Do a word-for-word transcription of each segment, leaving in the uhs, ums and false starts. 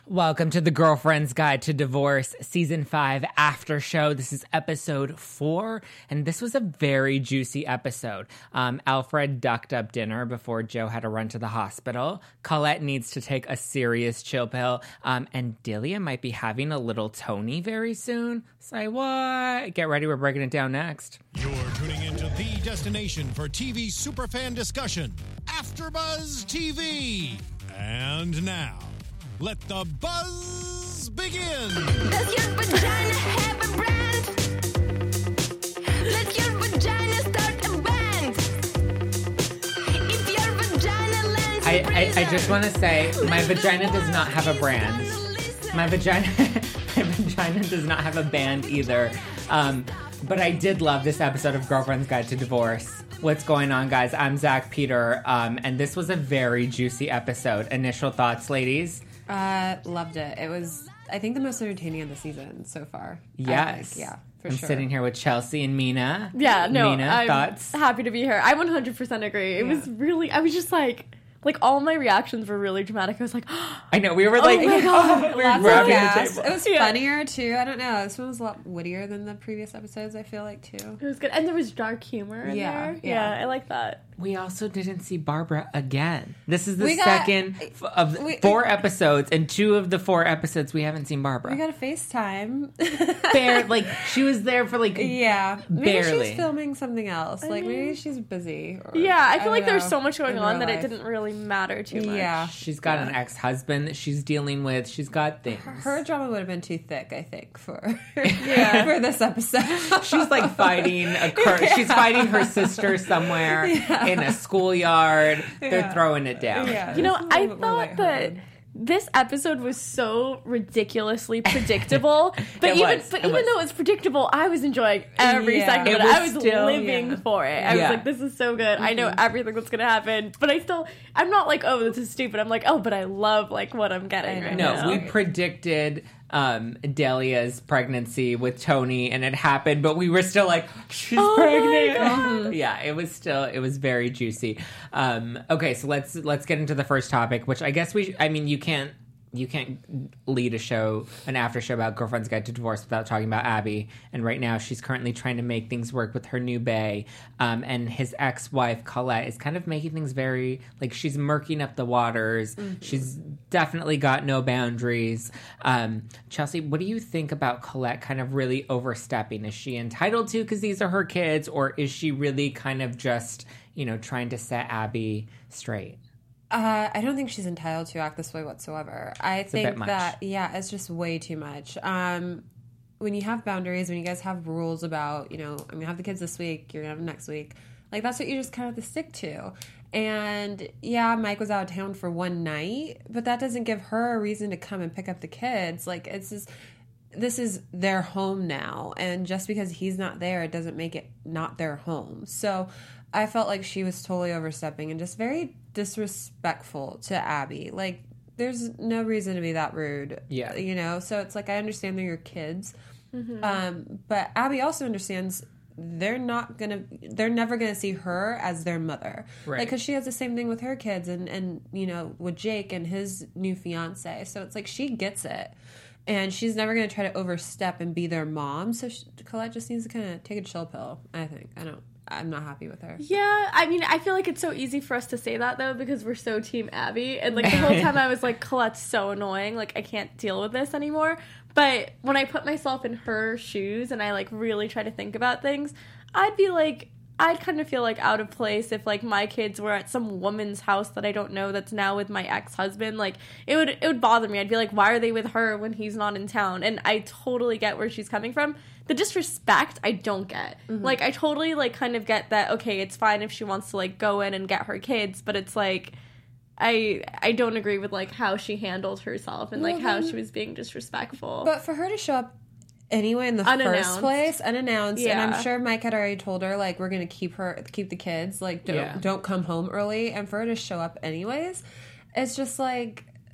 Welcome to the Girlfriend's Guide to Divorce, Season five After Show. This is episode four, and this was a very juicy episode. Um, Alfred ducked up dinner before Joe had to run to the hospital. Colette needs to take a serious chill pill, um, and Delia might be having a little Tony very soon. Say what? Get ready, we're breaking it down next. You're tuning into the destination for T V superfan discussion, AfterBuzz T V. And now, let the buzz begin. Does your vagina have a brand? Let your vagina start a band. If your vagina lands I, I, I just want to say, my vagina does not have a brand. My vagina, my vagina does not have a band either. Um, but I did love this episode of Girlfriend's Guide to Divorce. What's going on, guys? I'm Zach Peter, um, and this was a very juicy episode. Initial thoughts, ladies? Uh, loved it. It was, I think, the most entertaining of the season so far. Yes. Yeah, for I'm sure. sitting here with Chelsea and Mina. Yeah, no, Mina, I'm thoughts? happy to be here. I one hundred percent agree. It Yeah. was really, I was just like, like all my reactions were really dramatic. I was like, I know, we were like, my God. we were Lots of grabbing the gas. table. It was Yeah. funnier, too. I don't know. This one was a lot wittier than the previous episodes, I feel like, too. it was good. And there was dark humor in Yeah, there. yeah. Yeah, I like that. We also didn't see Barbara again. This is the We got- second f- of we- four episodes, and two of the four episodes we haven't seen Barbara. We got a FaceTime. Bare, like, she was there for like yeah. Maybe Barely. she's filming something else. Like, maybe mean- she's busy. Or, Yeah, I feel don't like there's know, so much going in on real that life. it didn't really matter too much. Yeah. She's got an ex-husband that she's dealing with. She's got things. Her drama would have been too thick, I think, for yeah. for this episode. She's like fighting a cur- she's fighting her sister somewhere in a schoolyard. They're Yeah. throwing it down. Yeah. You know, It's a I little bit more thought that lighthearted. this episode was so ridiculously predictable. But It even was, but it even was. though it's predictable, I was enjoying every Yeah. second It of it. was I was still- living Yeah. for it. I Yeah. was like, this is so good. I know everything that's gonna happen. But I still I'm not like, oh, this is stupid. I'm like, oh, but I love like what I'm getting I right know. No, now. we predicted um, Delia's pregnancy with Tony, and it happened, but we were still like, she's Oh my pregnant. God. Yeah, it was still, it was very juicy. Um, okay, so let's let's get into the first topic, which I guess we, I mean, you can't. You can't lead a show, an after show about Girlfriend's Guide to Divorce without talking about Abby. And right now she's currently trying to make things work with her new bae. Um, and his ex-wife, Colette, is kind of making things very, like, she's murking up the waters. Mm-hmm. She's definitely got no boundaries. Um, Chelsea, what do you think about Colette kind of really overstepping? Is she entitled to because these are her kids? Or is she really kind of just, you know, trying to set Abby straight? Uh, I don't think she's entitled to act this way whatsoever. I a think bit much. that, yeah, it's just way too much. Um, when you have boundaries, when you guys have rules about, you know, I'm going to have the kids this week, you're going to have them next week, like, that's what you just kind of have to stick to. And, yeah, Mike was out of town for one night, but that doesn't give her a reason to come and pick up the kids. Like, it's just, this is their home now, and just because he's not there, it doesn't make it not their home. So I felt like she was totally overstepping and just very disrespectful to Abby. Like, there's no reason to be that rude. Yeah. You know? So it's like, I understand they're your kids. Mm-hmm. Um, but Abby also understands they're not gonna, they're never gonna see her as their mother. Right. Like, because she has the same thing with her kids and, and, you know, with Jake and his new fiance. So it's like, she gets it. And she's never going to try to overstep and be their mom. So she, Colette just needs to kind of take a chill pill, I think. I don't, I'm not happy with her. Yeah, I mean, I feel like it's so easy for us to say that, though, because we're so Team Abby. And, like, the whole time I was like, Colette's so annoying. Like, I can't deal with this anymore. But when I put myself in her shoes and I, like, really try to think about things, I'd be like, I'd kind of feel, like, out of place if, like, my kids were at some woman's house that I don't know that's now with my ex-husband. Like, it would it would bother me. I'd be like, why are they with her when he's not in town? And I totally get where she's coming from. The disrespect, I don't get. Mm-hmm. Like, I totally, like, kind of get that, okay, it's fine if she wants to, like, go in and get her kids, but it's, like, I I don't agree with, like, how she handled herself and, Well, like, how then- she was being disrespectful. But for her to show up anyway in the Unannounced. first place, unannounced, Yeah. and I'm sure Mike had already told her, like, we're going to keep her, keep the kids, like, don't, Yeah. don't come home early, and for her to show up anyways, it's just like,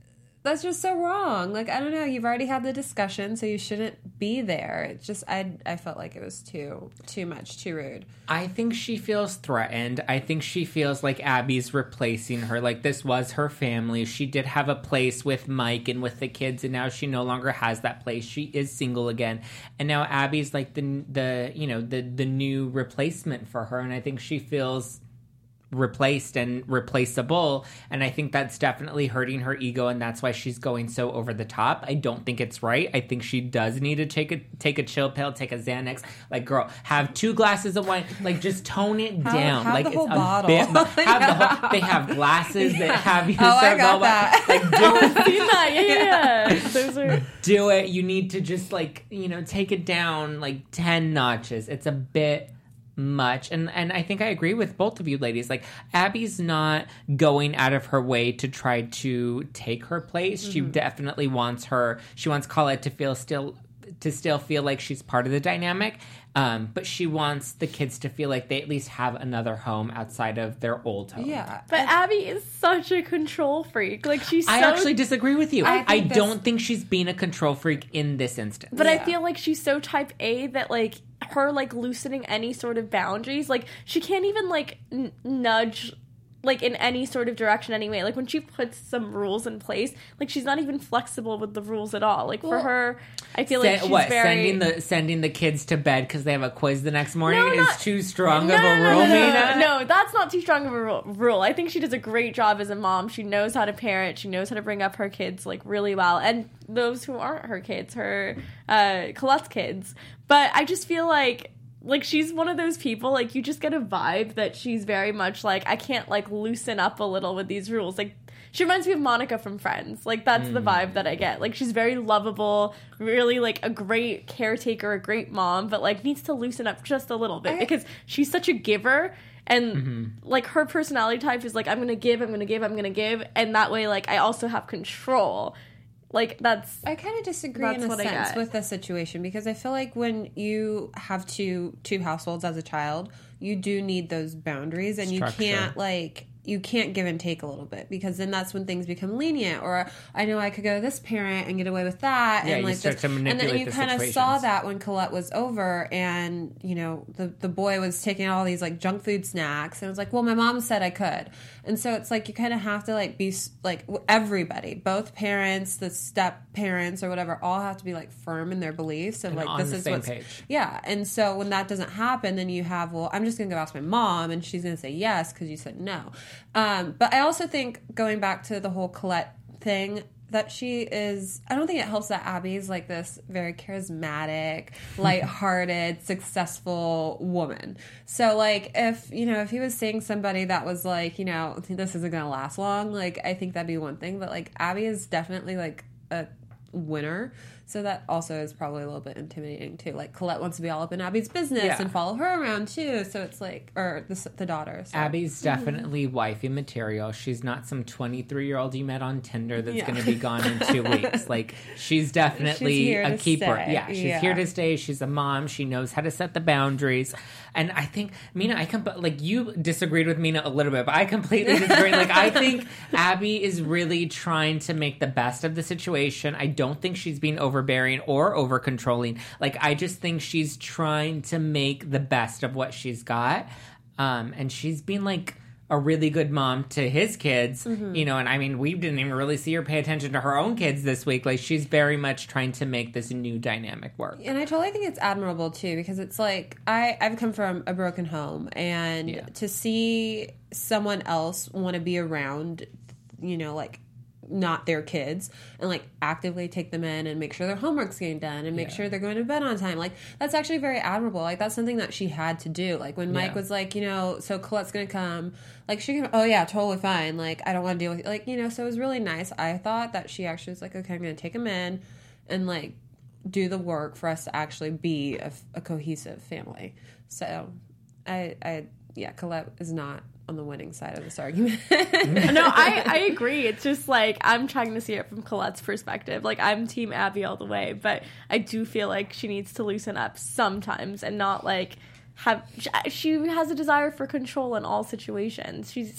that's just so wrong. Like, I don't know. You've already had the discussion, so you shouldn't be there. It's just, I I felt like it was too too much, too rude. I think she feels threatened. I think she feels like Abby's replacing her. Like, this was her family. She did have a place with Mike and with the kids, and now she no longer has that place. She is single again, and now Abby's like the the you know the the new replacement for her, and I think she feels replaced and replaceable, and I think that's definitely hurting her ego, and that's why she's going so over the top. I don't think it's right. I think she does need to take a take a chill pill, take a Xanax. Like, girl, have two glasses of wine. Like, just tone it Have- down. have like, the whole it's a bottle. bit. mu- Have the whole, they have glasses that have you. Oh, I serve got all that. Like, do Seen that? Yeah, yeah, yeah. Those are. do it. You need to just, like, you know, take it down like ten notches. It's a bit much. And and I think I agree with both of you ladies. Like, Abby's not going out of her way to try to take her place. Mm-hmm. She definitely wants her, she wants Colette to feel still, to still feel like she's part of the dynamic. Um, but she wants the kids to feel like they at least have another home outside of their old home. Yeah. But Abby is such a control freak. Like, she's I so... actually disagree with you. I I, think this- don't think she's being a control freak in this instance. But I Yeah. feel like she's so type A that, like, her, like, loosening any sort of boundaries, like, she can't even, like, n- nudge, like, in any sort of direction anyway. Like, when she puts some rules in place, like, she's not even flexible with the rules at all. Like, for Well, her, I feel like Sen- she's what, very... sending the sending the kids to bed because they have a quiz the next morning No, is not- too strong No, of a no, no, rule, no, no, Mina? no, that's not too strong of a ru- rule. I think she does a great job as a mom. She knows how to parent. She knows how to bring up her kids, like, really well. And those who aren't her kids, her uh, Colette's kids. But I just feel like, like, she's one of those people, like, you just get a vibe that she's very much like, I can't, like, loosen up a little with these rules. Like, she reminds me of Monica from Friends. Like, that's the vibe that I get. Like, she's very lovable, really, like, a great caretaker, a great mom, but, like, needs to loosen up just a little bit I- because she's such a giver. And, Mm-hmm. like, her personality type is, like, I'm going to give, I'm going to give, I'm going to give. And that way, like, I also have control. Like, that's... I kind of disagree That's in a what I sense get. with this situation because I feel like when you have two two households as a child, you do need those boundaries, and Structure. you can't like you can't give and take a little bit because then that's when things become lenient. Or I know I could go to this parent and get away with that, Yeah, and you like start this, to and then manipulate you the kind of saw situations. that when Colette was over, and you know the the boy was taking all these like junk food snacks, and it was like, well, my mom said I could, and so it's like you kind of have to like be s- like w- everybody, both parents, the step parents or whatever, all have to be like firm in their beliefs and, And like on this the is same what's page. yeah. And so when that doesn't happen, then you have, well, I'm just gonna go ask my mom, and she's gonna say yes because you said no. Um, but I also think going back to the whole Colette thing, that she is, I don't think it helps that Abby's like this very charismatic, lighthearted, successful woman. So like if, you know, if he was seeing somebody that was like, you know, this isn't going to last long, like I think that'd be one thing. But like Abby is definitely like a winner. So that also is probably a little bit intimidating too. Like Colette wants to be all up in Abby's business Yeah. and follow her around too. So it's like, or the, the daughter. So. Abby's definitely wifey material. She's not some twenty-three-year-old you met on Tinder that's Yeah. going to be gone in two weeks. Like, she's definitely She's here a to keeper. stay. Yeah, she's Yeah. here to stay. She's a mom. She knows how to set the boundaries. And I think, Mina, I can, like, you disagreed with Mina a little bit, but I completely disagree. Like, I think Abby is really trying to make the best of the situation. I don't think she's being overbearing or over controlling. Like, I just think she's trying to make the best of what she's got. Um, and she's been like a really good mom to his kids, Mm-hmm. you know, and I mean, we didn't even really see her pay attention to her own kids this week. Like, she's very much trying to make this new dynamic work. And I totally think it's admirable too, because it's like I, I've come from a broken home, and Yeah. to see someone else want to be around, you know, like not their kids, and like actively take them in and make sure their homework's getting done and make Yeah. sure they're going to bed on time. Like that's actually very admirable. Like that's something that she had to do. Like when Mike Yeah. was like, you know, so Colette's going to come, like she can, oh yeah, totally fine. Like I don't want to deal with it. Like, you know, so it was really nice. I thought that she actually was like, okay, I'm going to take him in and like do the work for us to actually be a, a cohesive family. So I, I, yeah, Colette is not on the winning side of this argument. No, I, I agree. It's just like I'm trying to see it from Colette's perspective. Like I'm Team Abby all the way, but I do feel like she needs to loosen up sometimes and not like have. She has a desire for control in all situations. She's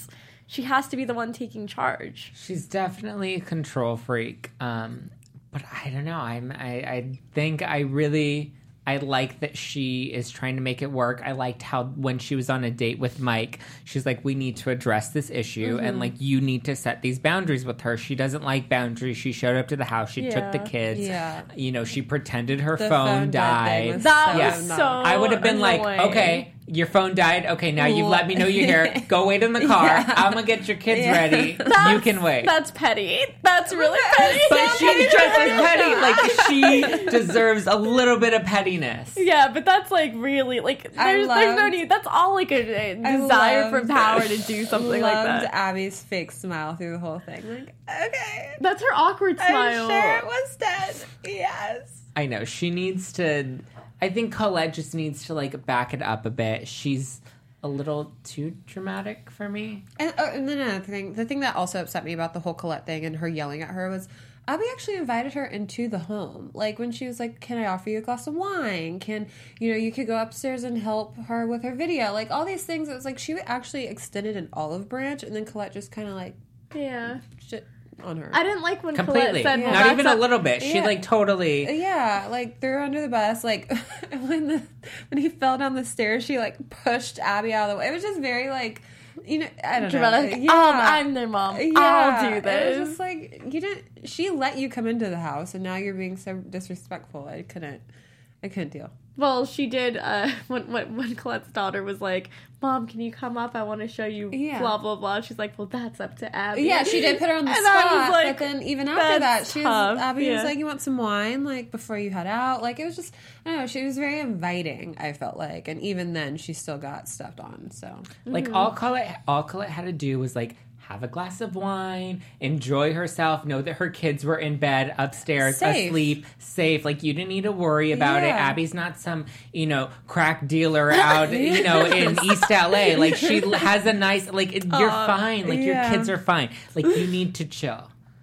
she has to be the one taking charge. She's definitely a control freak. Um, but I don't know. I'm. I, I think I really. I like that she is trying to make it work. I liked how when she was on a date with Mike, she's like, we need to address this issue. Mm-hmm. And like, you need to set these boundaries with her. She doesn't like boundaries. She showed up to the house. She Yeah. took the kids. Yeah. You know, she pretended her The phone, phone dead thing died. was That so was not- so I would have been annoying. like, okay, your phone died. Okay, now you've let me know you're here. Go wait in the car. Yeah. I'm going to get your kids Yeah. ready. That's- You can wait. That's petty. That's really petty. But she's just as petty. Like, she deserves a little bit of pettiness. Yeah, but that's like really like I there's there's no loved- need. That's all like a, a I desire for loved- power to do something like loved that. Abby's fake smile through the whole thing. Like, okay, That's her awkward smile. I'm sure it was dead. Yes. I know. She needs to... I think Colette just needs to, like, back it up a bit. She's a little too dramatic for me. And, oh, and then another thing, the thing that also upset me about the whole Colette thing and her yelling at her was Abby actually invited her into the home. Like when she was like, "Can I offer you a glass of wine? Can you know you could go upstairs and help her with her video?" Like all these things. It was like she actually extended an olive branch, and then Colette just kind of like Yeah. shit on her. I didn't like when Completely. Colette said, well, Not that's even a not- little bit. She, Yeah. like, totally... Yeah, like threw her under the bus. Like when the when he fell down the stairs, she like pushed Abby out of the way. It was just very like, you know, I don't dramatic. know. Like, um, I'm their mom. I'll do It this. was just like you didn't. She let you come into the house, and now you're being so disrespectful. I couldn't. I couldn't deal. Well, she did uh, when, when when Colette's daughter was like, "Mom, can you come up? I want to show you." Yeah. Blah blah blah. She's like, "Well, that's up to Abby." Yeah, she did put her on the And I was spot. like, but then even after that, that's she was, tough, Abby yeah. was like, "You want some wine?" Like before you head out. Like it was just, I don't know. She was very inviting. I felt like, and even then, she still got stepped on. So Like, all Colette, all Colette had to do was, like, have a glass of wine, enjoy herself, know that her kids were in bed, upstairs, Safe. asleep, safe. Like, you didn't need to worry about it. Yeah. Abby's not some, you know, crack dealer out, you know, in East L A. Like, she has a nice, like, it- you're fine. Like, your yeah. kids are fine. Like, you need to chill.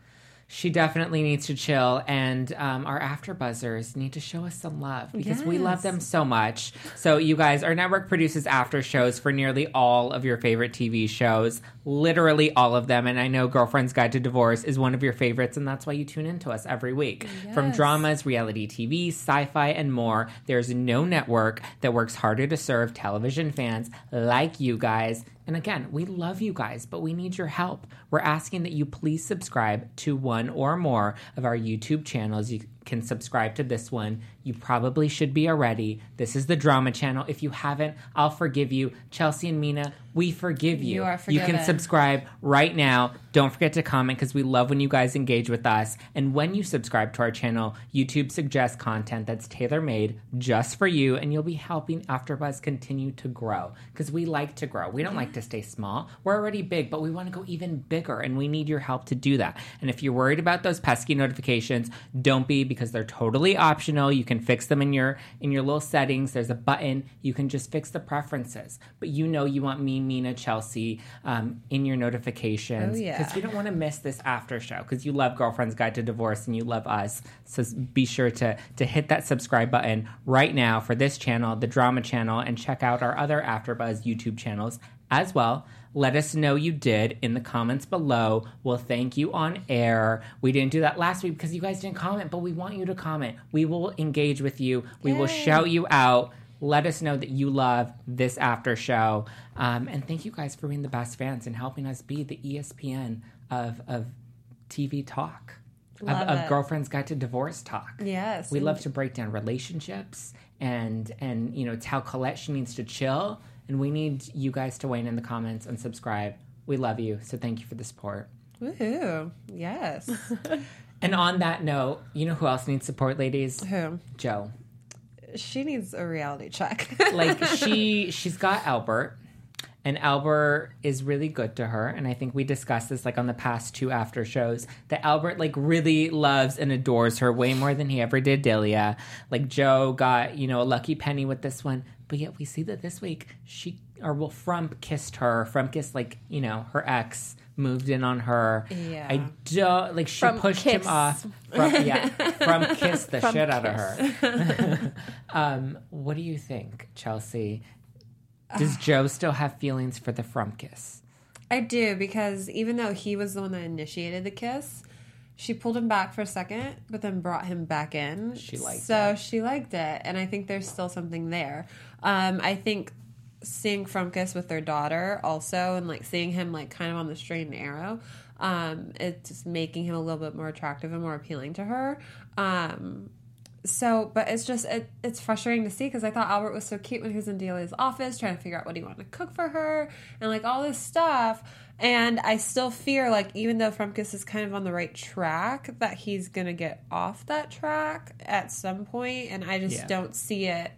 She definitely needs to chill, and um, our AfterBuzzers need to show us some love because we love Yes. them so much. So, you guys, our network produces after shows for nearly all of your favorite T V shows, literally all of them. And I know Girlfriend's Guide to Divorce is one of your favorites, and that's why you tune into us every week. From Yes. dramas, reality T V, sci-fi, and more, there's no network that works harder to serve television fans like you guys. And again, we love you guys, but we need your help. We're asking that you please subscribe to one or more of our YouTube channels. You can subscribe to this one. You probably should be already. This is the drama channel. If you haven't, I'll forgive you. Chelsea and Mina, we forgive you. You are You can forgiven. subscribe right now. Don't forget to comment because we love when you guys engage with us. And when you subscribe to our channel, YouTube suggests content that's tailor-made just for you, and you'll be helping AfterBuzz continue to grow because we like to grow. We don't like to stay small. We're already big, but we want to go even bigger, and we need your help to do that. And if you're worried about those pesky notifications, don't be, because they're totally optional. You can fix them in your in your little settings. There's a button. You can just fix the preferences. But you know you want me, Mina, Chelsea um, in your notifications. Oh, yeah. Because you don't want to miss this after show because you love Girlfriend's Guide to Divorce and you love us. So be sure to to hit that subscribe button right now for this channel, the drama channel, and check out our other AfterBuzz YouTube channels as well. Let us know you did in the comments below. We'll thank you on air. We didn't do that last week because you guys didn't comment, but we want you to comment. We will engage with you. We will Yay. shout you out. Let us know that you love this after show. Um, and thank you guys for being the best fans and helping us be the E S P N of, of T V talk, of, Love of it. Girlfriend's Guide to Divorce talk. yes, We love to break down relationships and, and you know, tell Colette she needs to chill. And we need you guys to weigh in in the comments and subscribe. We love you. So thank you for the support. Woohoo! Yes. And on that note, you know who else needs support, ladies? Who? Joe. She needs a reality check. Like she she's got Albert, and Albert is really good to her, and I think we discussed this like on the past two after shows, that Albert like really loves and adores her way more than he ever did Delia. Like Joe got, you know, a lucky penny with this one, but yet we see that this week she or well Frump kissed her. Frump kissed, like, you know, her ex moved in on her. Yeah. I don't like she Frump pushed him kiss. off. Frump, yeah. Frump kissed the Frump shit out of kiss. her. um, what do you think, Chelsea? Does Joe still have feelings for the Frump kiss? I do, because even though he was the one that initiated the kiss, she pulled him back for a second, but then brought him back in. She liked so it. she liked it, and I think there's still something there. Um, I think seeing Frumkus with their daughter also, and like seeing him like kind of on the straight and narrow, um, it's just making him a little bit more attractive and more appealing to her. Um, so, but it's just it, it's frustrating to see, because I thought Albert was so cute when he was in Delia's office trying to figure out what he wanted to cook for her and like all this stuff. And I still fear, like, even though Frumkus is kind of on the right track, that he's going to get off that track at some point, and I just Yeah. don't see it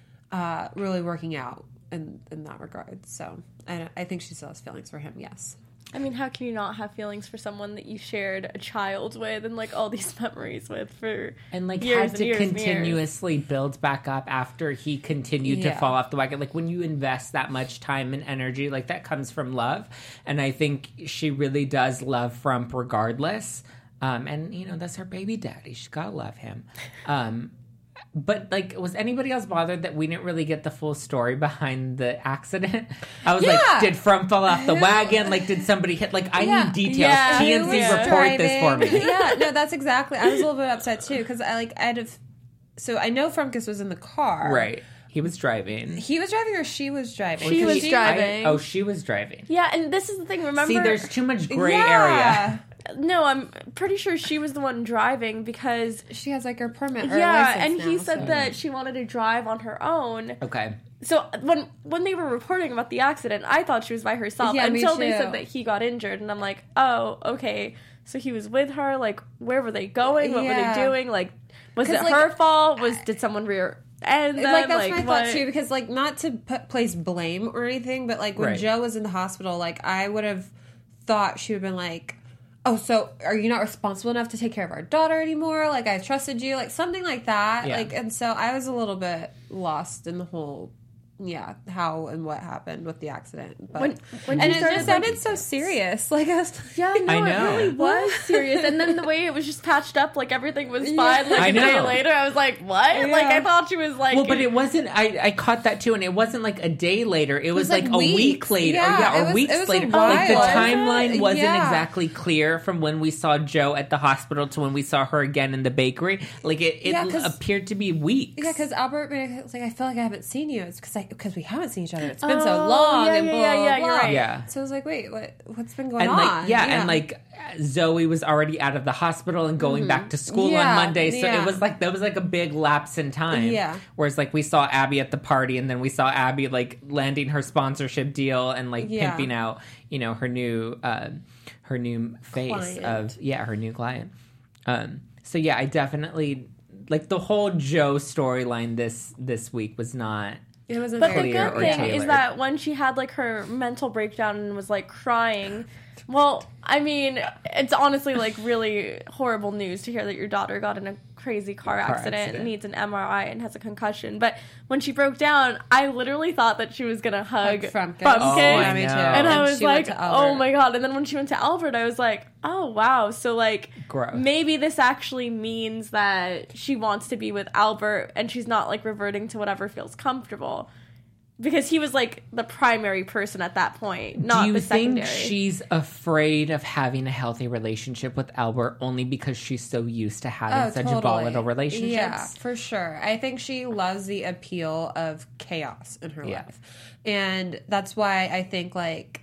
uh, really working out in, in that regard. So I, I think she still has feelings for him, yes. I mean, how can you not have feelings for someone that you shared a child with and, like, all these memories with for And like years had and to years and years? continuously build back up after he continued to Yeah. fall off the wagon. Like when you invest that much time and energy, like that comes from love. And I think she really does love Frump regardless. Um, and you know, that's her baby daddy. She's gotta love him. Um, but like, was anybody else bothered that we didn't really get the full story behind the accident? I was Yeah. like, did Frump fall off the Who- wagon? Like, did somebody hit? Like, I Yeah. need details. Yeah. T Who N C was report this for driving? me. Yeah, no, that's exactly. I was a little bit upset too, because I like I'd have. So I know Frumkus was in the car, Right. He was driving. He was driving, or she was driving. She Because was driving. I- oh, she was driving. Yeah, and this is the thing, remember? See, there's too much gray Yeah. area. No, I'm pretty sure she was the one driving because... She has like her permit. Or Yeah, license and he now, said so- that she wanted to drive on her own. Okay. So when when they were reporting about the accident, I thought she was by herself Yeah, me until they too. said that he got injured, and I'm like, oh, okay. So he was with her. Like, where were they going? What were Yeah. they doing? Like, was it 'Cause, like, her fault? Was did someone rear end them? Like that's my what? thought too, because like not to put, place blame or anything, but like when Right. Joe was in the hospital, like I would have thought she would have been like, "Oh, so are you not responsible enough to take care of our daughter anymore? Like I trusted you, like something like that." Yeah. Like, and so I was a little bit lost in the whole, yeah, how and what happened with the accident. But When- when and she it started, just sounded like- so serious. Like I was, Yeah, no, I know. it really was serious. And then the way it was just patched up, like everything was fine. Yeah. Like I a day know. later, I was like, "What?" Yeah. Like I thought she was like, Well, but it wasn't. I, I caught that too, and it wasn't like a day later. It, was, was, like, like, a week weeks. later. Yeah, or, yeah, it or was- weeks it was a later. Like the while. timeline wasn't Yeah. exactly clear from when we saw Joe at the hospital to when we saw her again in the bakery. Like it, it Yeah, 'cause- appeared to be weeks. yeah, because Albert was like, I feel like I haven't seen you. It's because because we haven't seen each other. It's been so Oh, long yeah, and yeah, blah yeah, blah yeah, blah. you're right. Yeah. So I was like, wait, what what's been going and on? like yeah, and like Zoe was already out of the hospital and going back to school Yeah, on Monday, so yeah. it was like there was like a big lapse in time. Yeah. Whereas like we saw Abby at the party, and then we saw Abby like landing her sponsorship deal and like Yeah. pimping out, you know, her new uh, her new face Client. of yeah her new client. Um, so yeah, I definitely like the whole Joe storyline this this week was not. it wasn't But the very Clear good or thing tailored. is that when she had like her mental breakdown and was like crying, well, I mean, it's honestly like really horrible news to hear that your daughter got in a crazy car, Car accident, accident. needs an M R I, and has a concussion. But when she broke down, I literally thought that she was gonna hug Like Frumkus. Frumkus. Oh, I Yeah, me too. know. And I was she went like, to Albert. oh my god. And then when she went to Albert, I was like, oh wow. So like Gross. maybe this actually means that she wants to be with Albert and she's not like reverting to whatever feels comfortable. Because he was like the primary person at that point, not Do you the think secondary. she's afraid of having a healthy relationship with Albert only because she's so used to having Oh, such totally. volatile relationships? Yeah, for sure. I think she loves the appeal of chaos in her Yeah. life. And that's why I think, like,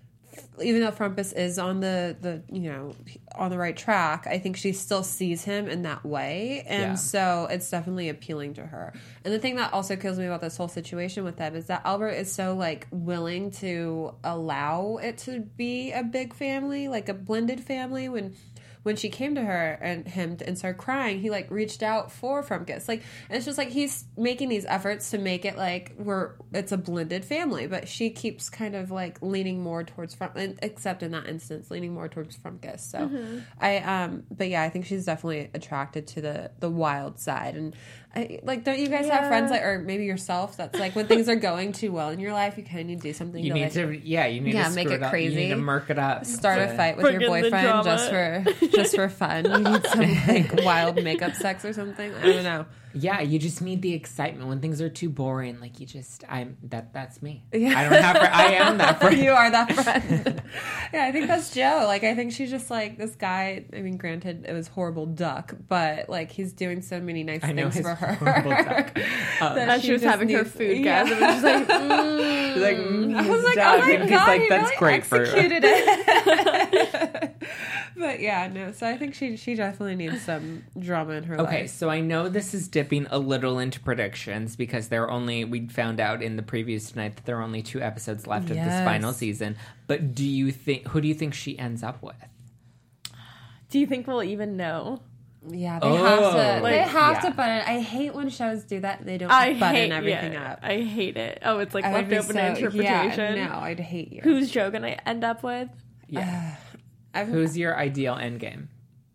even though Frumkus is on the, the, you know, on the right track, I think she still sees him in that way. And Yeah. so it's definitely appealing to her. And the thing that also kills me about this whole situation with them is that Albert is so, like, willing to allow it to be a big family, like a blended family, when... when she came to her and him and started crying, he like reached out for Frumkus. Like, and it's just like he's making these efforts to make it like we're it's a blended family, but she keeps kind of like leaning more towards Frum, except in that instance, leaning more towards Frumkus. So Mm-hmm. I um, but yeah, I think she's definitely attracted to the the wild side. And I, like, don't you guys have Yeah. friends like, or maybe yourself, that's like when things are going too well in your life, you kind of need to do something. You to, need like, to, yeah, you need Yeah, to make screw it up. You need crazy. to murk it up. start to- a fight with Bring your in the boyfriend drama. just for just for fun. You need some like wild makeup sex or something. I don't know. Yeah, you just need the excitement when things are too boring. Like you just, I'm that. That's me. Yeah. I don't have. I am that friend. You are that friend. Yeah, I think that's Joe. Like, I think she's just like this guy. I mean, granted, it was horrible duck, but like he's doing so many nice I know things his for her. horrible duck. Um, that As she was just having her needs- food yeah. gasm, and she's like, mm. She's like, mm, I was like, duck. oh my And god, he's like, he that's really great for you. executed it. But yeah, no. So I think she she definitely needs some drama in her Okay, life. so I know this is dipping a little into predictions because there are only, we found out in the previews tonight that there are only two episodes left of this Yes. final season. But do you think, who do you think she ends up with? Do you think we'll even know? Yeah, they Oh. have to. Like, they have yeah. to button. I hate when shows do that. They don't I button hate everything yeah, up. I hate it. Oh, it's like I would left be open so- to interpretation. Yeah, no, I'd hate you. Who's Joe gonna end up with? Yeah. I've, Who's your ideal endgame?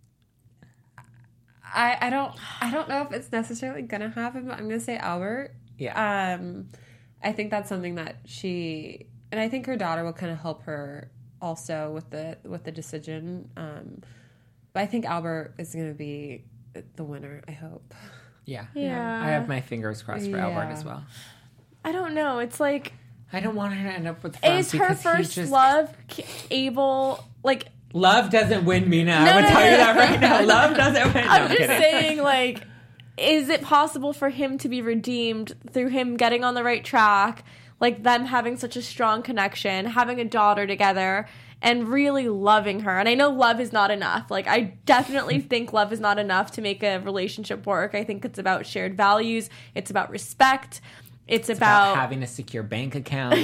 I, I don't I don't know if it's necessarily gonna happen, but I'm gonna say Albert. Yeah. Um, I think that's something that she and I think her daughter will kind of help her also with the with the decision. Um, but I think Albert is gonna be the winner. I hope. Yeah. Yeah. I have my fingers crossed for Albert Yeah. as well. I don't know. It's like, I don't want her to end up with Franz is her because he first just- love c- able? Like, Love doesn't win me now. No, I would no, tell no, you no. that right now. Love doesn't win. No, I'm I'm just kidding. saying, like, is it possible for him to be redeemed through him getting on the right track, like them having such a strong connection, having a daughter together, and really loving her? And I know love is not enough. Like, I definitely think love is not enough to make a relationship work. I think it's about shared values. It's about respect. It's, It's about about, having a secure bank account.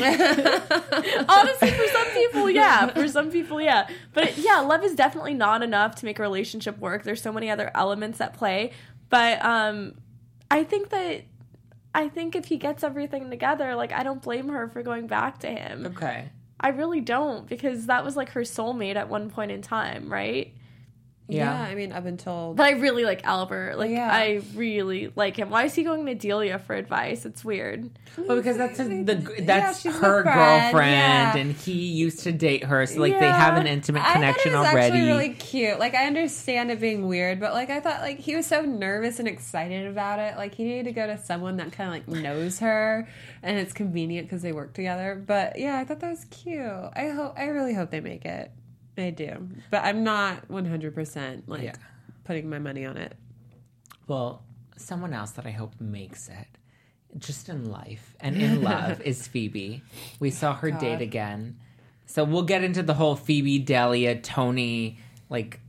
honestly, for some people, yeah. For some people, yeah. But yeah, love is definitely not enough to make a relationship work. There's so many other elements at play. But um, I think that I think if he gets everything together, like, I don't blame her for going back to him. Okay. I really don't, because that was like her soulmate at one point in time, right? Yeah. Yeah, I mean, up until But I really like Albert. Like, Yeah. I really like him. Why is he going to Delia for advice? It's weird. Well, because that's a, the Yeah, that's she's her the friend, girlfriend, yeah. and he used to date her, so like they have an Yeah. intimate I connection thought it was already. actually really cute. Like, I understand it being weird, but like I thought like he was so nervous and excited about it. Like, he needed to go to someone that kind of like knows her, and it's convenient because they work together. But yeah, I thought that was cute. I hope I really hope they make it. I do, but I'm not one hundred percent like Yeah. putting my money on it. Well, someone else that I hope makes it, just in life and in love, is Phoebe. We saw her God. date again. So we'll get into the whole Phoebe, Delia, Tony, like,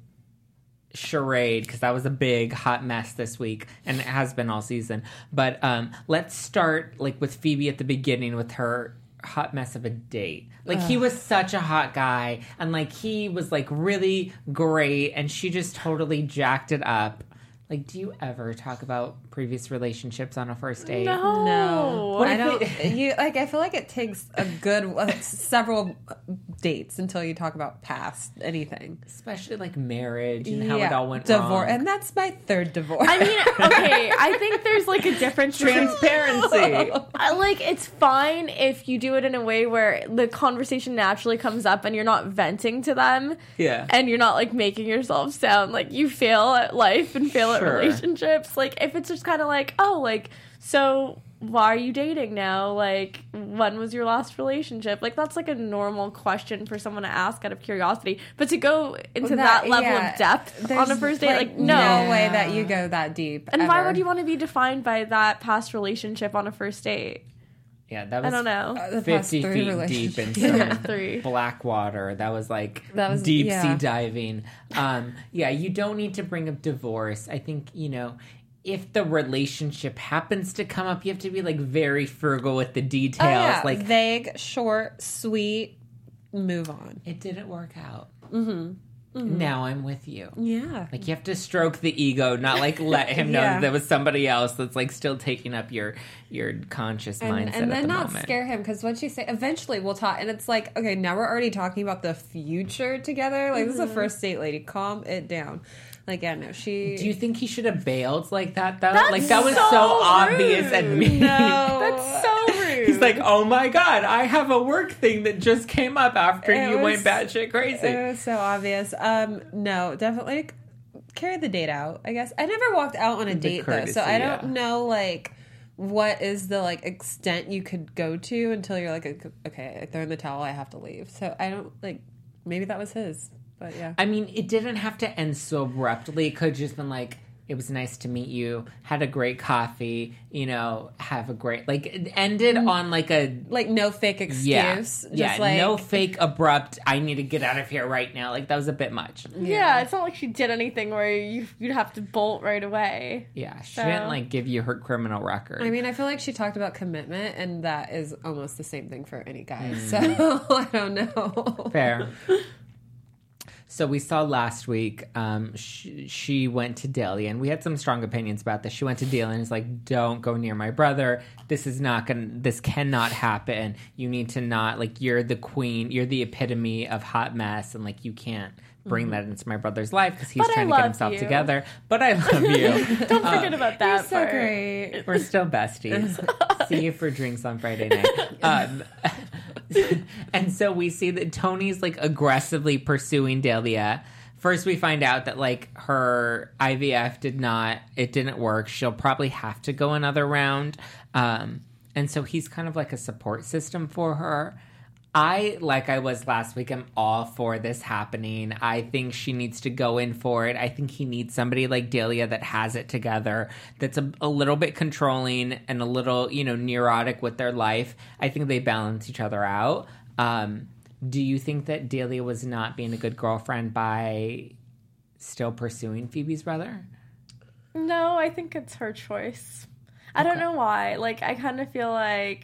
charade, because that was a big hot mess this week, and it has been all season. But um, let's start, like, with Phoebe at the beginning with her hot mess of a date. Like, he was such a hot guy, and, like, he was, like, really great, and she just totally jacked it up. Like, do you ever talk about previous relationships on a first date? No. No, What I if don't. it- You like. I feel like it takes a good uh, several dates until you talk about past anything. Especially, like, marriage and how it all went divorce, wrong. and that's my third divorce. I mean, okay, I think there's like a difference between Transparency. I like it's fine if you do it in a way where the conversation naturally comes up and you're not venting to them. Yeah. And you're not like making yourself sound like you fail at life and fail Sure. at relationships. Like if it's just kind of like, oh, like, so why are you dating now? Like, when was your last relationship? Like, that's like a normal question for someone to ask out of curiosity. But to go into that, level yeah, of depth there's, on a first date, like, no. way that you go that deep. And why ever. would you want to be defined by that past relationship on a first date? Yeah, that I was don't know. Uh, the past fifty three feet deep in relationships. some Three. black water. That was like That was- deep yeah. sea diving. Um, yeah, you don't need to bring up divorce. I think, you know, if the relationship happens to come up, you have to be like very frugal with the details. Oh, yeah. Like, vague, short, sweet. Move on. it didn't work out. Mm-hmm. Now I'm with you. Yeah. Like, you have to stroke the ego, not like let him know Yeah. that there was somebody else that's like still taking up your your conscious and, mindset and at then the not moment. scare him, because once you say eventually we'll talk, and it's like, okay, now we're already talking about the future together. Like, this is a first date, lady. Calm it down. Like, yeah, no, she. Do you think he should have bailed like that though? That's like that was so, so obvious rude. and mean. No. That's so rude. He's like, oh my god, I have a work thing that just came up after It you was- went batshit crazy. It was so obvious. Um, no, definitely carry the date out, I guess. I never walked out on a date though, courtesy, so I don't yeah. know like what is the like extent you could go to until you're like, okay, I throw in the towel, I have to leave. So I don't like. Maybe that was his, but yeah. I mean, it didn't have to end so abruptly. It could have just been like, it was nice to meet you, had a great coffee, you know, have a great, like, it ended on like a, Like no fake excuse. yeah, Just yeah, like, no fake abrupt, I need to get out of here right now. Like, that was a bit much. Yeah, it's not like she did anything where you, you'd have to bolt right away. Yeah, she So- didn't, like, give you her criminal record. I mean, I feel like she talked about commitment, and that is almost the same thing for any guy. Mm. So I don't know. Fair. So we saw last week, um, she, she went to Delia, and we had some strong opinions about this. She went to Delia and was like, don't go near my brother. This is not going to, this cannot happen. You need to not, like, you're the queen. You're the epitome of hot mess, and, like, you can't bring that into my brother's life because he's But I trying to get love himself you. together. But I love you. Don't forget about that. You're so part. great. We're still besties. See you for drinks on Friday night. Um, and so we see that Tony's like aggressively pursuing Delia. First, we find out that like her I V F did not, it didn't work. She'll probably have to go another round. Um, and so he's kind of like a support system for her. I, like I was last week, I'm all for this happening. I think she needs to go in for it. I think he needs somebody like Delia that has it together, that's a, a little bit controlling and a little, you know, neurotic with their life. I think they balance each other out. Um, do you think that Delia was not being a good girlfriend by still pursuing Phoebe's brother? No, I think it's her choice. I don't know why. Like, I kind of feel like...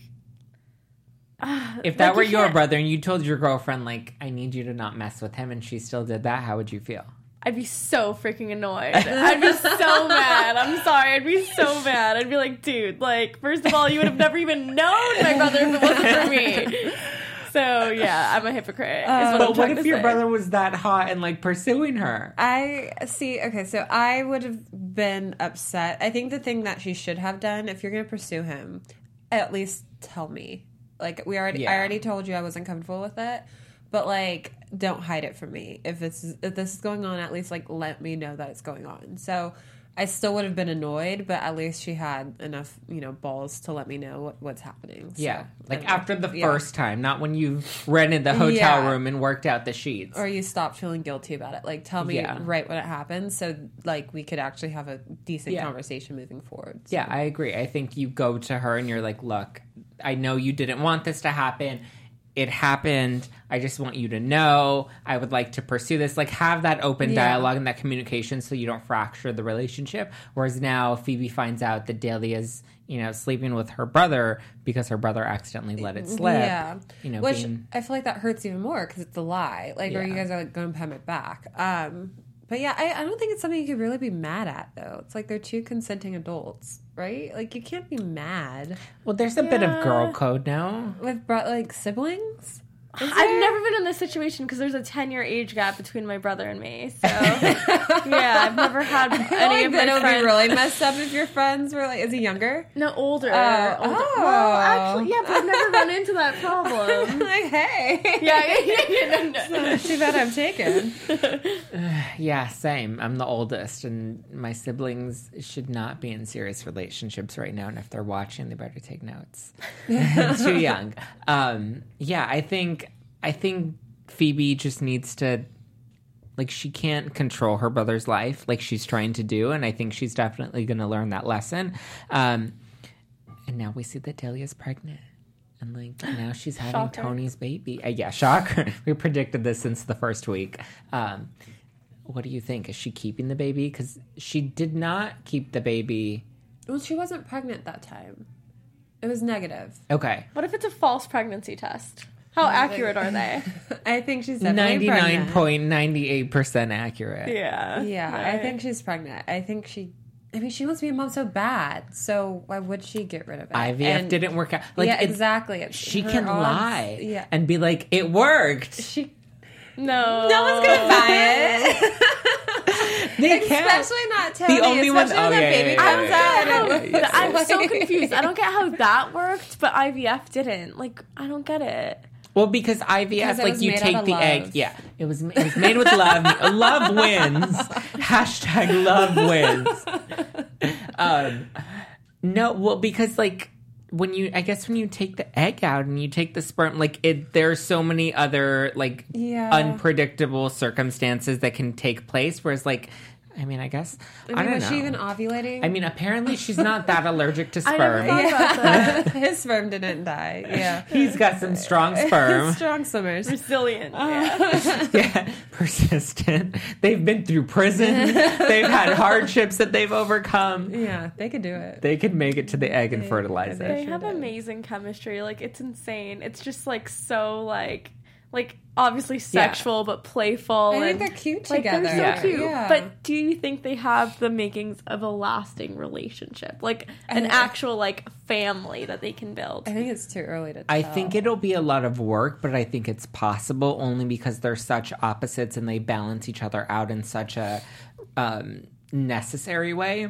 If that Like, were you your can't- brother and you told your girlfriend, like, I need you to not mess with him, and she still did that, how would you feel? I'd be so freaking annoyed. I'd be so mad. I'm sorry. I'd be so mad. I'd be like, dude, like, first of all, you would have never even known my brother if it wasn't for me. So, yeah, I'm a hypocrite. is what I'm But what trying if to your say. brother was that hot and, like, pursuing her? I see. Okay, so I would have been upset. I think the thing that she should have done, if you're going to pursue him, at least tell me. Like, we already, Yeah. I already told you I wasn't comfortable with it, but like, don't hide it from me. If it's if this is going on, at least like let me know that it's going on. So I still would have been annoyed, but at least she had enough, you know, balls to let me know what, what's happening. So, Yeah, like I don't know. after the Yeah. first time, not when you rented the hotel Yeah. room and worked out the sheets. Or you stopped feeling guilty about it. Like, tell me Yeah. right when it happens, so like we could actually have a decent Yeah. conversation moving forward. So. Yeah, I agree. I think you go to her and you're like, look, I know you didn't want this to happen. It happened. I just want you to know. I would like to pursue this. Like, have that open Yeah. dialogue and that communication so you don't fracture the relationship. Whereas now Phoebe finds out that Delia's, you know, sleeping with her brother because her brother accidentally let it slip. Yeah, You know, which being, I feel like that hurts even more because it's a lie. Like, or Yeah. you guys are like going behind my back. Um, but yeah, I, I don't think it's something you could really be mad at though. It's like they're two consenting adults, right? Like you can't be mad well, there's a bit of Yeah. girl code now. with bro- like siblings. Is I've there? never been in this situation because there's a ten-year age gap between my brother and me. So, yeah, I've never had I feel any like of that my it would friends... be really messed up if your friends were like, is he younger? No, older. Oh. older. Oh. Well, actually, yeah, but I've never run into that problem. like, hey, Yeah, yeah, yeah, yeah, no, no, no. too bad I'm taken. Yeah, same. I'm the oldest, and my siblings should not be in serious relationships right now. And if they're watching, they better take notes. It's too young. Um, yeah, I think I think Phoebe just needs to, like, she can't control her brother's life like she's trying to do, and I think she's definitely going to learn that lesson. Um, and now we see that Delia's pregnant. And, like, now she's having Shocker. Tony's baby. Uh, yeah, shocker. We predicted this since the first week. Um, what do you think? Is she keeping the baby? Because she did not keep the baby. Well, she wasn't pregnant that time. It was negative. Okay. What if it's a false pregnancy test? How accurate are they? I think she's definitely ninety-nine pregnant. point nine eight percent accurate. Yeah. Yeah, I Right. think she's pregnant. I think she. I mean, she wants to be a mom so bad. So why would she get rid of it? I V F And- didn't work out. Like, yeah, it- exactly. It's She her can odds- lie Yeah, and be like, it worked. she. No. No one's gonna buy it. They can't. Especially not Tony. The only one- especially oh, when yeah, the baby yeah, comes yeah, out. yeah, and yeah, it yeah, looks I'm like- so confused. I don't get how that worked, but I V F didn't. Like, I don't get it. Well, because I V F, Because it like was you made take out of the love. egg. Yeah, it was. It was made with love. Love wins. Hashtag love wins. Um, no, well, because like when you, I guess when you take the egg out and you take the sperm, like it, there are so many other like Yeah. unpredictable circumstances that can take place. Whereas, like, I mean, I guess I, I mean, don't was know. she even ovulating? I mean, apparently she's not that allergic to I never sperm. thought about that. his sperm didn't die. Yeah. He's got some strong sperm. Strong swimmers. Resilient. yeah. Yeah, persistent. They've been through prison. They've had hardships that they've overcome. Yeah, they could do it. They could make it to the egg and fertilize They it. have amazing chemistry. Like, it's insane. It's just like so like like obviously sexual but playful. I think and, they're cute like, together. They're so Yeah. cute. Yeah. But do you think they have the makings of a lasting relationship, like an I- actual like family that they can build? I think it's too early to tell. I think it'll be a lot of work, but I think it's possible only because they're such opposites and they balance each other out in such a um, necessary way.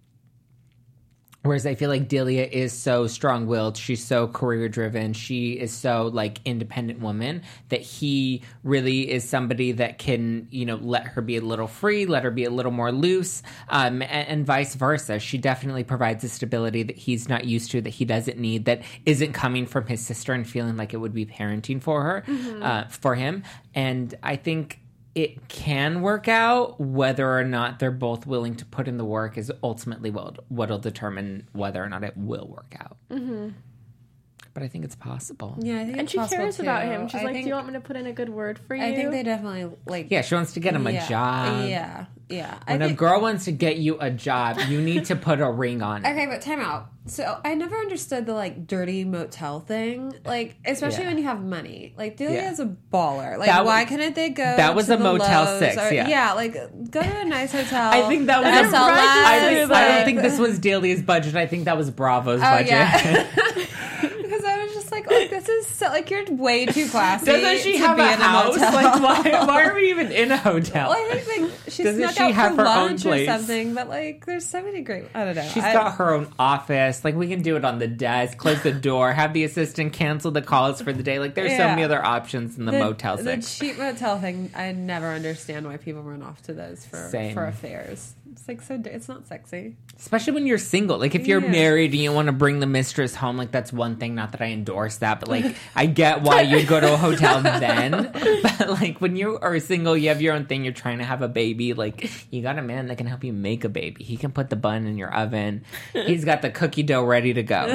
Whereas I feel like Delia is so strong-willed, she's so career-driven, she is so, like, independent woman that he really is somebody that can, you know, let her be a little free, let her be a little more loose, um, and, and vice versa. She definitely provides a stability that he's not used to, that he doesn't need, that isn't coming from his sister and feeling like it would be parenting for her, uh, for him. And I think it can work out. Whether or not they're both willing to put in the work is ultimately what what'll determine whether or not it will work out. Mm-hmm. But I think it's possible. Yeah, I think And it's she possible cares too. about him. She's I like, think, "Do you want me to put in a good word for you?" I think they definitely like. Yeah, she wants to get him a yeah, job. Yeah, yeah. I When a think, girl wants to get you a job, you need to put a ring on it. Okay, but time out. So I never understood the like dirty motel thing. Like, especially Yeah. when you have money. Like, Delia's Yeah. a baller. Like, That why was- couldn't they go? that was to a the Motel Lowe's six, or- yeah. yeah. Like, go to a nice hotel. I think that was S a- L S, I, I think, like- I don't think this was Delia's budget. I think that was Bravo's Oh, budget. yeah. Because I was just like, oh, this is so, like, you're way too classy. Doesn't she to have be a in house? motel. Like, why, why are we even in a hotel? Well, I think like she Doesn't snuck she out have for her own lunch or place? something, but like, there's so many great. I don't know. She's I- got her own office. Like, we can do it on the desk, close the door, have the assistant cancel the calls for the day. Like, there's so Yeah. many other options in the, Motel The six. cheap motel thing, I never understand why people run off to those for Same. for affairs. It's like so. It's not sexy. Especially when you're single. Like, if you're Yeah. married and you want to bring the mistress home, like, that's one thing. Not that I endorse that, but, like, I get why you'd go to a hotel then. But, like, when you are single, you have your own thing, you're trying to have a baby, like, you got a man that can help you make a baby. He can put the bun in your oven. He's got the cookie dough ready to go.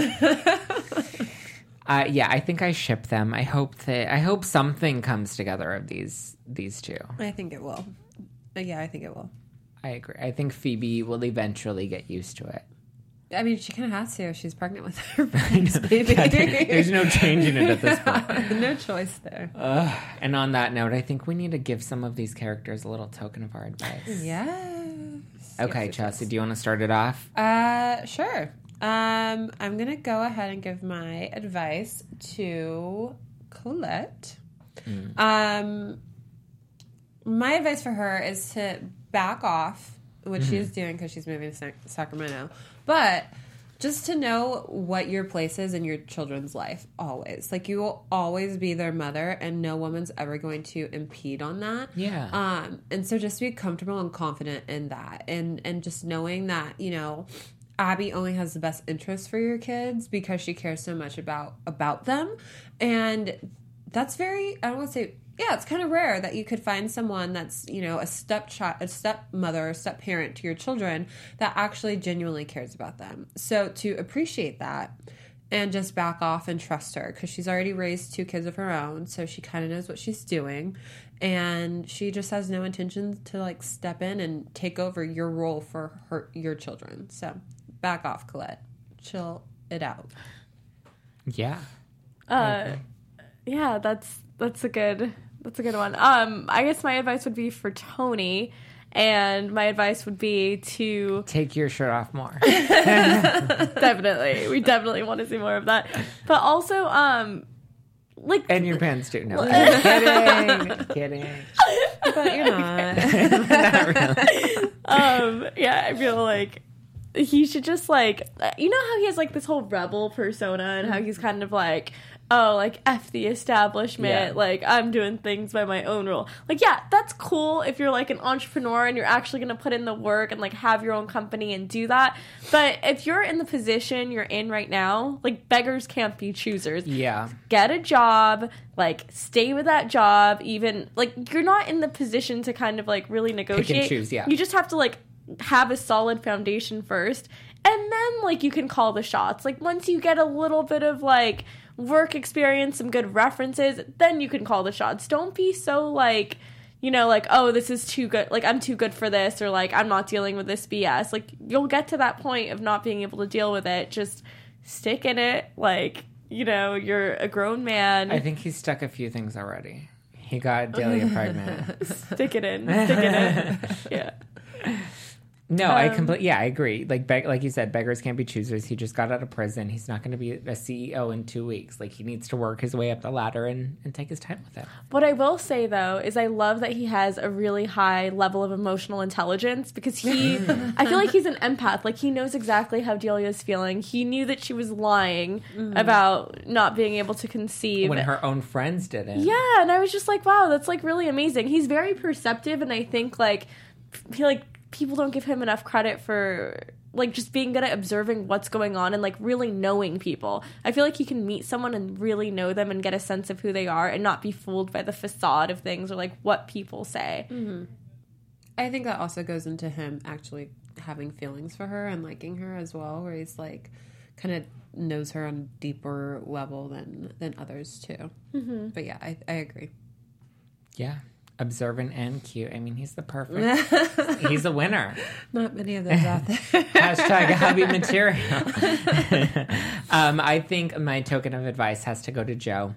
Uh, yeah, I think I ship them. I hope that I hope something comes together of these these two. I think it will. Uh, Yeah, I think it will. I agree. I think Phoebe will eventually get used to it. I mean, she kind of has to. She's pregnant with her first baby. There's no changing it at this point. no choice there. Ugh. And on that note, I think we need to give some of these characters a little token of our advice. Yes. Okay, Yes, yes, Chelsea, do you want to start it off? Uh, sure. Um, I'm gonna go ahead and give my advice to Colette. Um, my advice for her is to back off, which she is doing because she's moving to Sac- Sacramento, but just to know what your place is in your children's life. Always, like, you will always be their mother, and no woman's ever going to impede on that. Yeah. Um, and so just be comfortable and confident in that, and and just knowing that, you know, Abby only has the best interest for your kids because she cares so much about about them, and that's very, I don't want to say, yeah, it's kind of rare that you could find someone that's, you know, a stepchild, a stepmother, or step parent to your children that actually genuinely cares about them. So to appreciate that and just back off and trust her, because she's already raised two kids of her own, so she kind of knows what she's doing, and she just has no intention to like step in and take over your role for her your children. So back off, Colette. Chill it out. Yeah. Uh, yeah, that's that's a good that's a good one. Um, I guess my advice would be for Tony, and my advice would be to Take your shirt off more. definitely we definitely want to see more of that, but also um, like And your pants too. No, kidding. Kidding. kidding. But you're not. Not really. um, yeah, I feel like he should just like, you know how he has like this whole rebel persona and how he's kind of like, oh, like F the establishment, Yeah. like I'm doing things by my own rule. Like, yeah, that's cool if you're like an entrepreneur and you're actually going to put in the work and like have your own company and do that. But if you're in the position you're in right now, like beggars can't be choosers. Yeah. Get a job, like stay with that job, even like you're not in the position to kind of like really negotiate. choose, yeah. You just have to like have a solid foundation first, and then like you can call the shots. Like once you get a little bit of like work experience, some good references, then you can call the shots. Don't be so like, you know, like, oh, this is too good, like I'm too good for this, or like I'm not dealing with this B S. Like you'll get to that point of not being able to deal with it. Just stick in it, like, you know, you're a grown man. I think he's stuck a few things already. He got Delia pregnant. Stick it in. Stick it in. Yeah. No, I Um, completely, yeah, I agree. Like, beg- like you said, beggars can't be choosers. He just got out of prison. He's not going to be a C E O in two weeks. Like, he needs to work his way up the ladder and, and take his time with it. What I will say, though, is I love that he has a really high level of emotional intelligence because he, I feel like he's an empath. Like, he knows exactly how Delia's feeling. He knew that she was lying about not being able to conceive. When her own friends didn't. Yeah, and I was just like, wow, that's, like, really amazing. He's very perceptive, and I think, like, I feel like people don't give him enough credit for like just being good at observing what's going on and like really knowing people. I feel like he can meet someone and really know them and get a sense of who they are and not be fooled by the facade of things or like what people say. Mm-hmm. I think that also goes into him actually having feelings for her and liking her as well, where he's like kind of knows her on a deeper level than than others too. Mm-hmm. But yeah, I, I agree. Yeah. Observant and cute. I mean, he's the perfect. He's a winner. Not many of those out there. Hashtag hubby material. um, I think my token of advice has to go to Jo.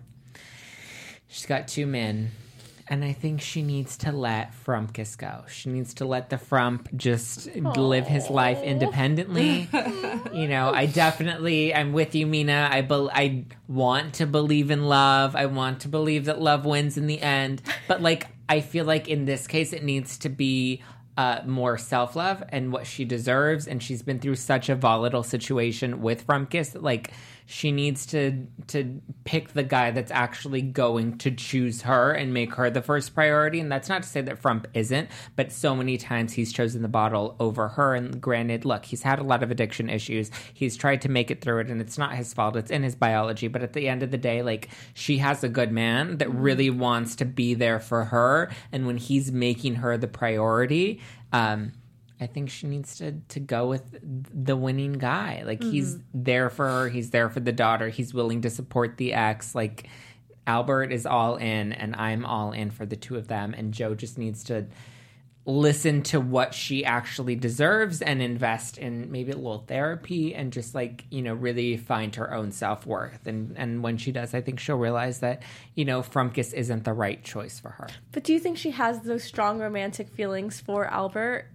She's got two men, and I think she needs to let Frumpkus go. She needs to let the Frump just live his life independently. You know, I definitely, I'm with you, Mina. I, be, I want to believe in love. I want to believe that love wins in the end. But, like, I feel like in this case, it needs to be uh, more self-love and what she deserves. And she's been through such a volatile situation with Frumpkus that, like, she needs to to pick the guy that's actually going to choose her and make her the first priority. And that's not to say that Frump isn't, but so many times he's chosen the bottle over her. And granted, look, he's had a lot of addiction issues. He's tried to make it through it, and it's not his fault. It's in his biology. But at the end of the day, like, she has a good man that really wants to be there for her. And when he's making her the priority, um, I think she needs to, to go with the winning guy. Like, mm-hmm. he's there for her. He's there for the daughter. He's willing to support the ex. Like, Albert is all in, and I'm all in for the two of them. And Jo just needs to listen to what she actually deserves and invest in maybe a little therapy and just, like, you know, really find her own self-worth. And, and when she does, I think she'll realize that, you know, Frumpkus isn't the right choice for her. But do you think she has those strong romantic feelings for Albert?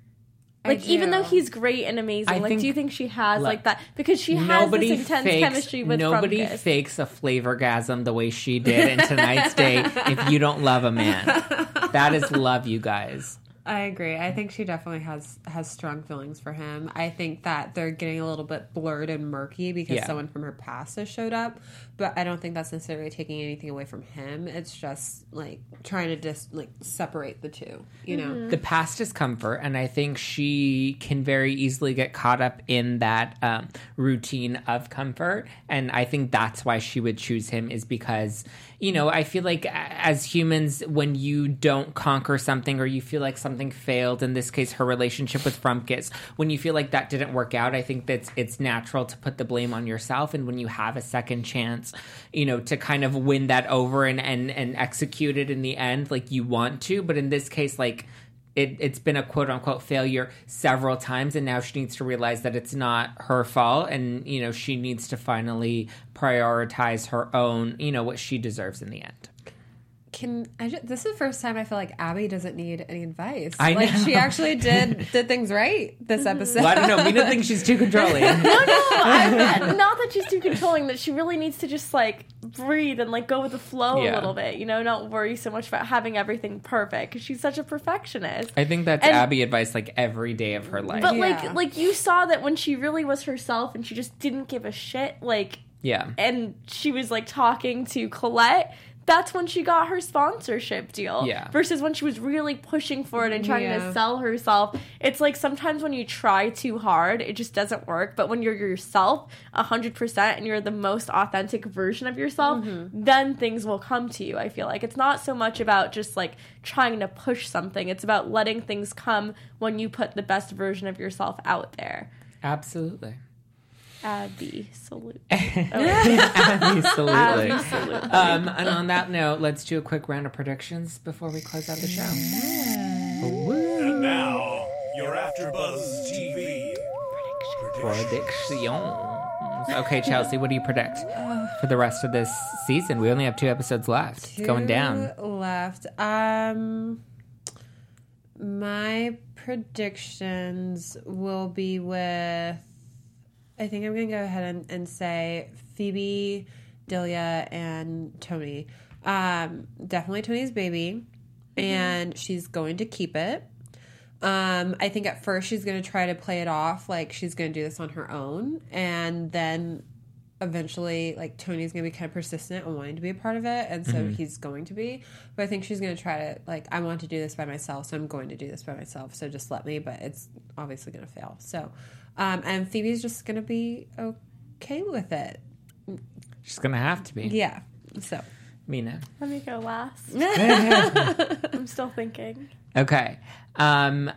I Like, even do. though he's great and amazing, I like, think- do you think she has, Look, like, that? Because she has Nobody this intense fakes, chemistry with Nobody Frumpkus. fakes a flavorgasm the way she did in tonight's date if you don't love a man. That is love, you guys. I agree. I think she definitely has has strong feelings for him. I think that they're getting a little bit blurred and murky because Yeah. someone from her past has showed up, but I don't think that's necessarily taking anything away from him. It's just like trying to just like separate the two, you know. The past is comfort, and I think she can very easily get caught up in that um, routine of comfort. And I think that's why she would choose him, is because, you know, I feel like as humans, when you don't conquer something or you feel like something failed, in this case, her relationship with Frumpkus, when you feel like that didn't work out, I think that it's natural to put the blame on yourself. And when you have a second chance, you know, to kind of win that over and, and, and execute it in the end, like you want to. But in this case, like, It, it's been a quote-unquote failure several times, and now she needs to realize that it's not her fault, and, you know, she needs to finally prioritize her own, you know, what she deserves in the end. can I just, this is the first time I feel like Abby doesn't need any advice. I like know. she actually did did things right this episode. Well, I don't know. Mina thinks she's too controlling. No, no, I, not that she's too controlling. That she really needs to just like breathe and like go with the flow Yeah. a little bit. You know, not worry so much about having everything perfect because she's such a perfectionist. I think that's And- Abby advice like every day of her life. But Yeah. like, like you saw that when she really was herself and she just didn't give a shit. Like, yeah. and she was like talking to Colette. That's when she got her sponsorship deal. Yeah. Versus when she was really pushing for it and trying Yeah. to sell herself. It's like sometimes when you try too hard, it just doesn't work. But when you're yourself one hundred percent and you're the most authentic version of yourself, then things will come to you, I feel like. It's not so much about just like trying to push something. It's about letting things come when you put the best version of yourself out there. Absolutely. Abby, salute. Absolutely. Absolutely. Um, and on that note, let's do a quick round of predictions before we close out the show. And now, your AfterBuzz T V Predictions. Okay, Chelsea, what do you predict for the rest of this season? We only have two episodes left. It's going down. Two left. Um, my predictions will be with. I think I'm going to go ahead and, and say Phoebe, Delia, and Tony. Um, definitely Tony's baby, and she's going to keep it. Um, I think at first she's going to try to play it off like she's going to do this on her own, and then eventually, like, Tony's going to be kind of persistent and wanting to be a part of it, and so he's going to be. But I think she's going to try to, like, I want to do this by myself, so I'm going to do this by myself, so just let me, but it's obviously going to fail. So, um, and Phoebe's just going to be okay with it. She's going to have to be. Yeah, so. Mina. Let me go last. I'm still thinking. Okay. Um,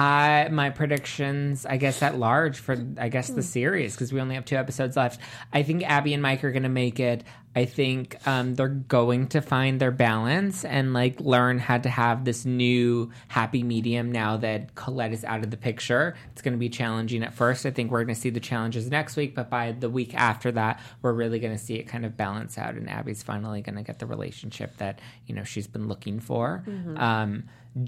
I my predictions, I guess, at large for I guess the series because we only have two episodes left. I think Abby and Mike are going to make it. I think um, they're going to find their balance and like learn how to have this new happy medium now that Colette is out of the picture. It's going to be challenging at first. I think we're going to see the challenges next week, but by the week after that, we're really going to see it kind of balance out, and Abby's finally going to get the relationship that you know she's been looking for. Mm-hmm. Um,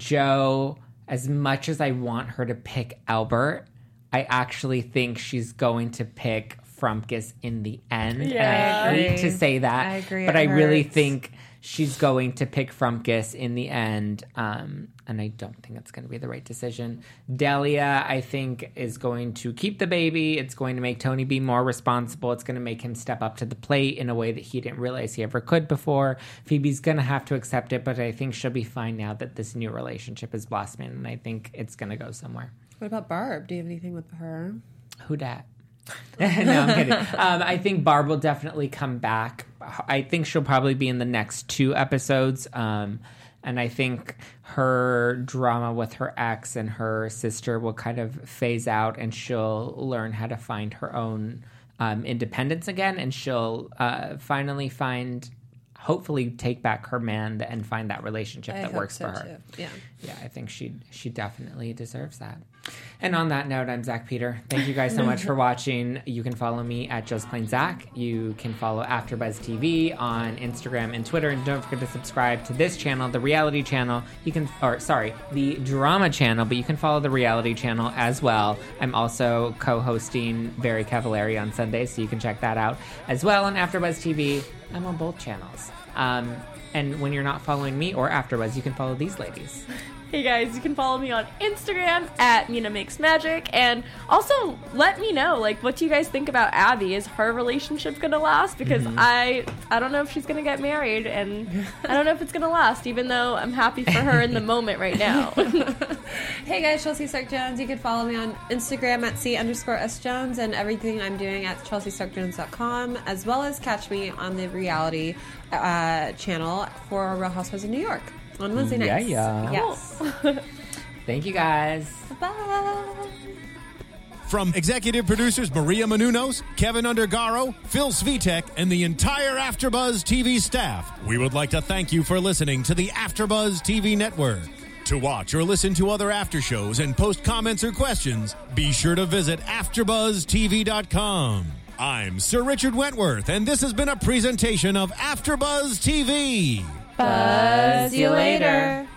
Joe. As much as I want her to pick Albert, I actually think she's going to pick Frumpkus in the end. Yeah. And I hate I to agree. say that, I agree, but it I really hurts. think she's going to pick Frumpkus in the end. Um, and I don't think it's going to be the right decision. Delia, I think, is going to keep the baby. It's going to make Tony be more responsible. It's going to make him step up to the plate in a way that he didn't realize he ever could before. Phoebe's going to have to accept it, but I think she'll be fine now that this new relationship is blossoming, and I think it's going to go somewhere. What about Barb? Do you have anything with her? Who dat? No, I'm kidding. Um, I think Barb will definitely come back. I think she'll probably be in the next two episodes. Um, and I think her drama with her ex and her sister will kind of phase out, and she'll learn how to find her own um, independence again. And she'll uh, finally find, hopefully take back her man and find that relationship I that hope works so, for her. too. Yeah. Yeah, I think she she definitely deserves that. And on that note, I'm Zach Peter. Thank you guys so much for watching. You can follow me at Just Plain Zach. You can follow AfterBuzz T V on Instagram and Twitter, and don't forget to subscribe to this channel, the reality channel. You can, or sorry, the drama channel, but you can follow the reality channel as well. I'm also co-hosting Very Cavallari on Sundays, so you can check that out as well on AfterBuzz T V. I'm on both channels. Um, and when you're not following me or AfterBuzz, you can follow these ladies. Hey guys, you can follow me on Instagram at Mina Makes Magic, and also let me know, like, what do you guys think about Abby? Is her relationship gonna last? Because Mm-hmm. I I don't know if she's gonna get married, and I don't know if it's gonna last, even though I'm happy for her in the moment right now. Hey guys, Chelsea Stark Jones. You can follow me on Instagram at C underscore S Jones and everything I'm doing at chelsea stark jones dot com, as well as catch me on the reality uh, channel for Real Housewives of New York on Wednesday Yeah, nights. yeah. Yes. Thank you guys. Bye. From executive producers Maria Menounos, Kevin Undergaro, Phil Svitek, and the entire AfterBuzz T V staff, we would like to thank you for listening to the AfterBuzz T V network. To watch or listen to other after shows and post comments or questions, be sure to visit after buzz t v dot com. I'm Sir Richard Wentworth, and this has been a presentation of AfterBuzz T V. Buzz you later.